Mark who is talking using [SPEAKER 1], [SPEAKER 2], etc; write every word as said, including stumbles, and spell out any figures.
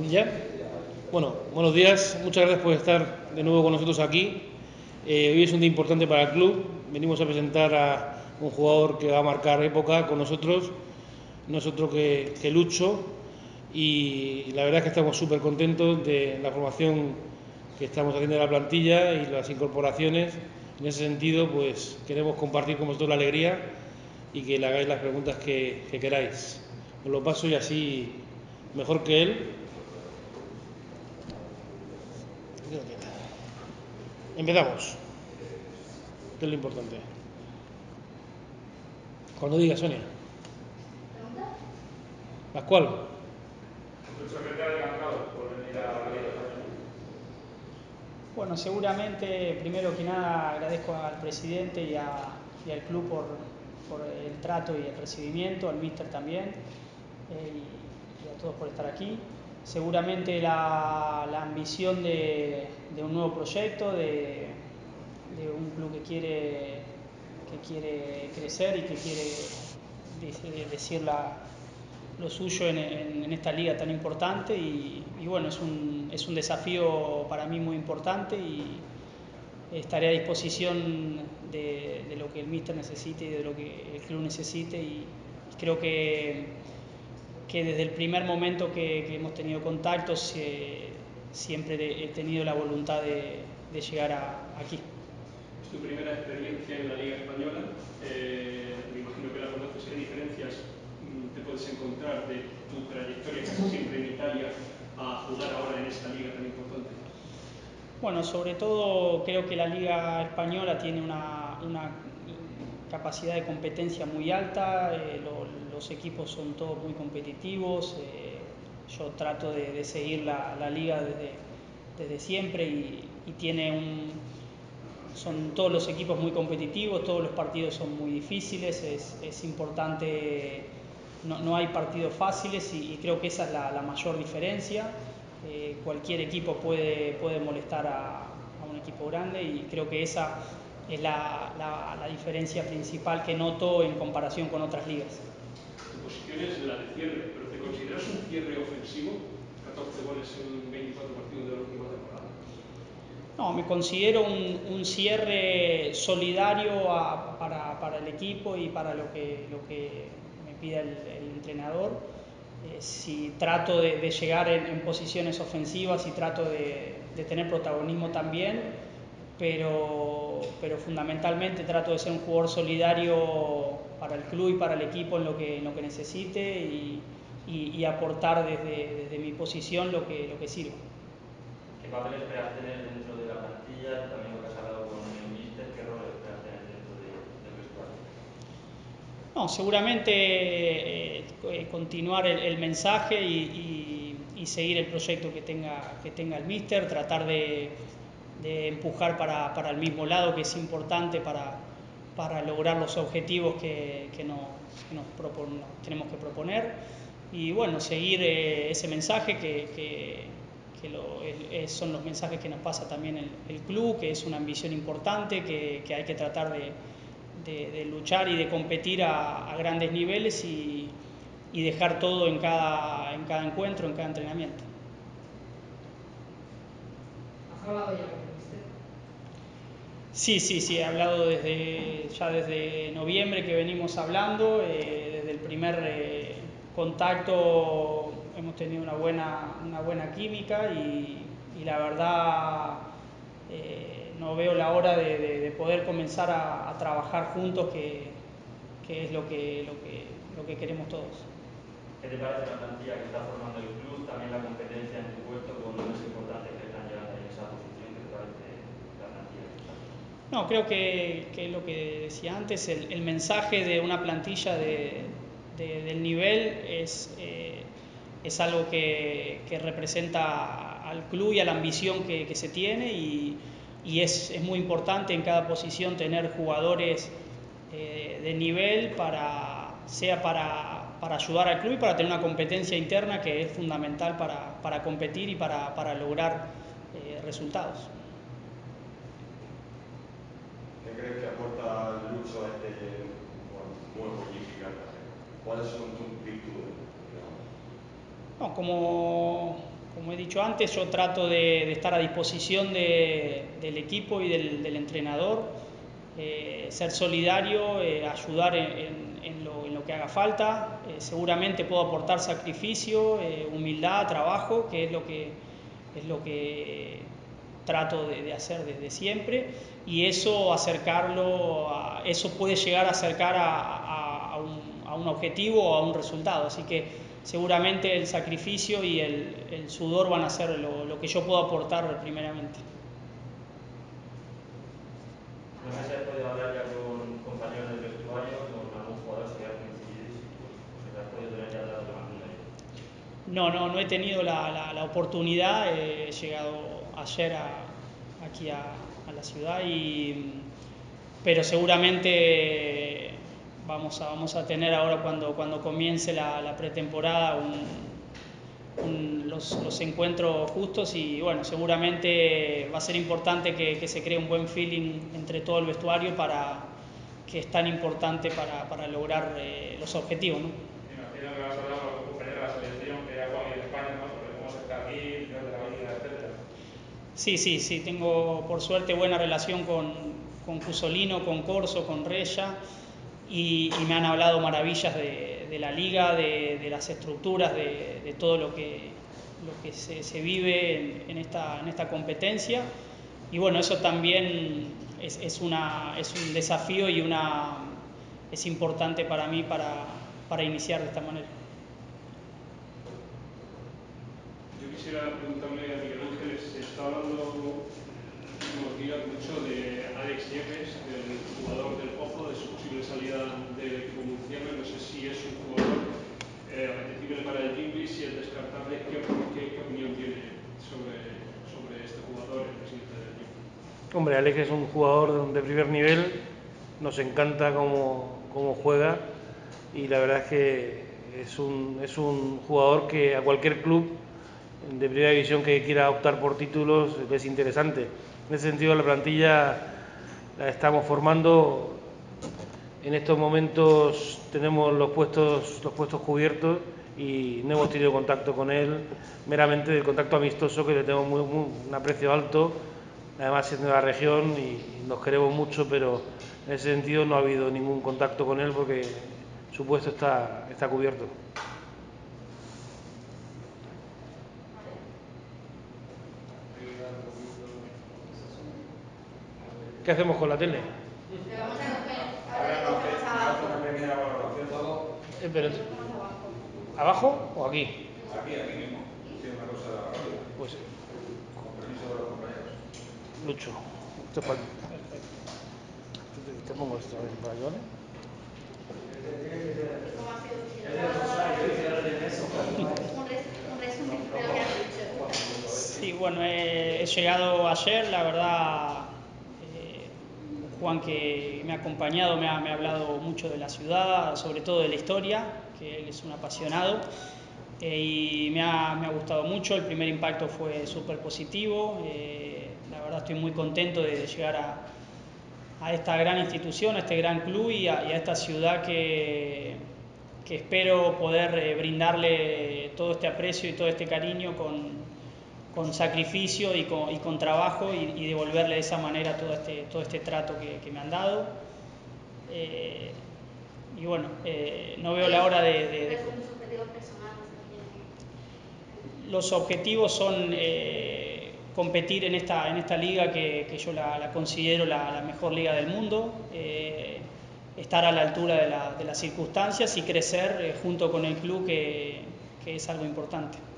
[SPEAKER 1] ¿Ya? Bueno, buenos días. Muchas gracias por estar de nuevo con nosotros aquí. Eh, hoy es un día importante para el club. Venimos a presentar a un jugador que va a marcar época con nosotros. No es otro que, que Lucho. Y la verdad es que estamos súper contentos de la formación que estamos haciendo de la plantilla y las incorporaciones. En ese sentido, pues queremos compartir con vosotros la alegría y que le hagáis las preguntas que, que queráis. Os lo paso y así, mejor que él. Empezamos, que es lo importante. Cuando diga, Sonia. ¿Pascual?
[SPEAKER 2] Lucho, ¿qué te ha decantado por venir a la Liga Española?
[SPEAKER 3] Bueno, seguramente, primero que nada, agradezco al presidente y, a, y al club por, por el trato y el recibimiento, al míster también, eh, y, y a todos por estar aquí. Seguramente la, la ambición de, de un nuevo proyecto, de, de un club que quiere, que quiere crecer y que quiere decir la, lo suyo en, en, en esta liga tan importante y, y bueno, es un, es un desafío para mí muy importante y estaré a disposición de, de lo que el míster necesite y de lo que el club necesite y creo que, que desde el primer momento que, que hemos tenido contactos eh, siempre he tenido la voluntad de, de llegar a, aquí.
[SPEAKER 2] Es tu primera experiencia en la Liga Española, eh, me imagino que la conoces. ¿Qué diferencias mm, te puedes encontrar de tu trayectoria casi siempre en Italia a jugar ahora en esta liga tan importante?
[SPEAKER 3] Bueno, sobre todo creo que la Liga Española tiene una, una capacidad de competencia muy alta, eh, lo, los equipos son todos muy competitivos, eh, yo trato de, de seguir la, la liga desde, desde siempre y, y tiene un, son todos los equipos muy competitivos, todos los partidos son muy difíciles, es, es importante, no, no hay partidos fáciles y, y creo que esa es la, la mayor diferencia. Eh, cualquier equipo puede, puede molestar a, a un equipo grande y creo que esa es la, la, la diferencia principal que noto en comparación con otras ligas.
[SPEAKER 2] Tu posición es la de cierre, pero ¿te consideras un cierre ofensivo? catorce goles en veinticuatro partidos de la última temporada.
[SPEAKER 3] No, me considero un, un cierre solidario a, para, para el equipo y para lo que, lo que me pida el, el entrenador. Eh, si trato de, de llegar en, en posiciones ofensivas y trato de, de tener protagonismo también, pero, pero fundamentalmente trato de ser un jugador solidario para el club y para el equipo en lo que, en lo que necesite y, y, y aportar desde, desde mi posición lo que, lo que sirva.
[SPEAKER 4] ¿Qué papel esperas tener dentro de la plantilla? También lo que has hablado con el míster, ¿qué rol esperas tener dentro de, del vestuario?
[SPEAKER 3] No, seguramente eh, continuar el, el mensaje y, y, y seguir el proyecto que tenga, que tenga el míster, tratar de, de empujar para, para el mismo lado, que es importante para, para lograr los objetivos que, que, nos, que nos, propon, nos tenemos que proponer. Y bueno, seguir eh, ese mensaje que, que, que lo, es, son los mensajes que nos pasa también el, el club, que es una ambición importante, que, que hay que tratar de De, de luchar y de competir a, a grandes niveles y, y dejar todo en cada, en cada encuentro, en cada entrenamiento.
[SPEAKER 5] ¿Has hablado ya con el míster?
[SPEAKER 3] Sí, sí, sí, he hablado desde, ya desde noviembre que venimos hablando, eh, desde el primer eh, contacto hemos tenido una buena, una buena química y, y la verdad eh, no veo la hora de, de, de poder comenzar a, a trabajar juntos, que, que es lo que, lo, que, lo que queremos todos.
[SPEAKER 4] ¿Qué te parece la plantilla que está formando el club? También la competencia en tu puesto con nombres importantes que están llegando ahí en esa posición. ¿Qué te parece la plantilla que está?
[SPEAKER 3] No, creo que, que lo que decía antes, el, el mensaje de una plantilla de, de, del nivel es, eh, es algo que, que representa al club y a la ambición que, que se tiene y, y es, es muy importante en cada posición tener jugadores eh, de nivel, para, sea para, para ayudar al club y para tener una competencia interna que es fundamental para, para competir y para, para lograr eh, resultados.
[SPEAKER 6] ¿Qué crees que aporta Lucho a este bueno, nuevo equipo que arranca? ¿Cuáles son tus virtudes?
[SPEAKER 3] No, como, como dicho antes, yo trato de, de estar a disposición de, del equipo y del, del entrenador, eh, ser solidario, eh, ayudar en, en, en, lo, en lo que haga falta. Eh, seguramente puedo aportar sacrificio, eh, humildad, trabajo, que es lo que, es lo que trato de, de hacer desde siempre, y eso acercarlo a, eso puede llegar a acercar a, a, a, un, a un objetivo o a un resultado. Así que seguramente el sacrificio y el, el sudor van a ser lo, lo que yo puedo aportar primeramente.
[SPEAKER 4] No sé si has podido hablar ya con compañeros del vestuario, con algún jugador, si habéis coincidido, si has podido tener ya trato con alguno de ellos.
[SPEAKER 3] No, no, no he tenido la, la, la oportunidad, he llegado ayer a, aquí a, a la ciudad, y, pero seguramente vamos a, vamos a tener ahora cuando, cuando comience la, la pretemporada un, un, los, los encuentros justos, y bueno, seguramente va a ser importante que, que se cree un buen feeling entre todo el vestuario, para, que es tan importante para, para lograr eh, los objetivos, ¿no?
[SPEAKER 7] Imagino que vas a hablar con los compañeros de la selección que ya juegan en España, ¿no? Sobre cómo se está aquí, final de la liga, etcétera.
[SPEAKER 3] Sí, sí, sí, tengo por suerte buena relación con, con Cusolino, con Corso, con Rella, y, y me han hablado maravillas de, de la liga, de, de las estructuras, de, de todo lo que, lo que se, se vive en, en, esta, en esta competencia. Y bueno, eso también es, es, una, es un desafío y una, es importante para mí para, para iniciar de esta manera.
[SPEAKER 2] Yo quisiera preguntarle a Miguel Ángel, se está hablando últimos días mucho de Alex Yepes, del jugador del Pozo, de su posible salida del equipo murciano. No sé si es un jugador eh, apetecible para el Gimli, si es descartable. ¿Qué, qué, qué opinión tiene sobre, sobre este jugador, el presidente del Gimli?
[SPEAKER 1] Hombre, Alex es un jugador de primer nivel, nos encanta cómo, cómo juega, y la verdad es que es un, es un jugador que a cualquier club de primera división que quiera optar por títulos es interesante. En ese sentido, la plantilla la estamos formando. En estos momentos tenemos los puestos, los puestos cubiertos, y no hemos tenido contacto con él, meramente del contacto amistoso, que le tengo muy, muy, un aprecio alto, además es de la región y nos queremos mucho, pero en ese sentido no ha habido ningún contacto con él porque su puesto está, está cubierto. ¿Qué hacemos con la tele?
[SPEAKER 5] Le vamos a coger, ahora
[SPEAKER 6] Ahora
[SPEAKER 5] le
[SPEAKER 6] no,
[SPEAKER 5] cogemos
[SPEAKER 6] que
[SPEAKER 5] abajo.
[SPEAKER 6] hace una primera valoración todo.
[SPEAKER 1] Eh, pero,
[SPEAKER 5] Le cogemos abajo.
[SPEAKER 1] ¿abajo o aquí?
[SPEAKER 6] Aquí, aquí mismo. Sí, una cosa rápida.
[SPEAKER 1] Pues
[SPEAKER 6] Con permiso de los compañeros.
[SPEAKER 1] Lucho, esto es para... Te, te pongo esto para que vale.
[SPEAKER 5] ¿Y cómo ha sido tu un, res, un resumen de lo que has dicho?
[SPEAKER 3] Sí, bueno, he, he llegado ayer, la verdad, eh, Juan, que me ha acompañado, me ha, me ha hablado mucho de la ciudad, sobre todo de la historia, que él es un apasionado, eh, y me ha, me ha gustado mucho. El primer impacto fue súper positivo, eh, la verdad estoy muy contento de llegar a, a esta gran institución, a este gran club, y a, y a esta ciudad que, que espero poder eh, brindarle todo este aprecio y todo este cariño con, con sacrificio y con, y con trabajo, y, y devolverle de esa manera todo este, todo este trato que, que me han dado. Eh, y bueno, eh, no veo la hora de... de, de...
[SPEAKER 5] ¿Cuáles son tus objetivos personales?
[SPEAKER 3] Los objetivos son eh, competir en esta, en esta liga que, que yo la, la considero la, la mejor liga del mundo, eh, estar a la altura de, la, de las circunstancias y crecer eh, junto con el club, que, que es algo importante.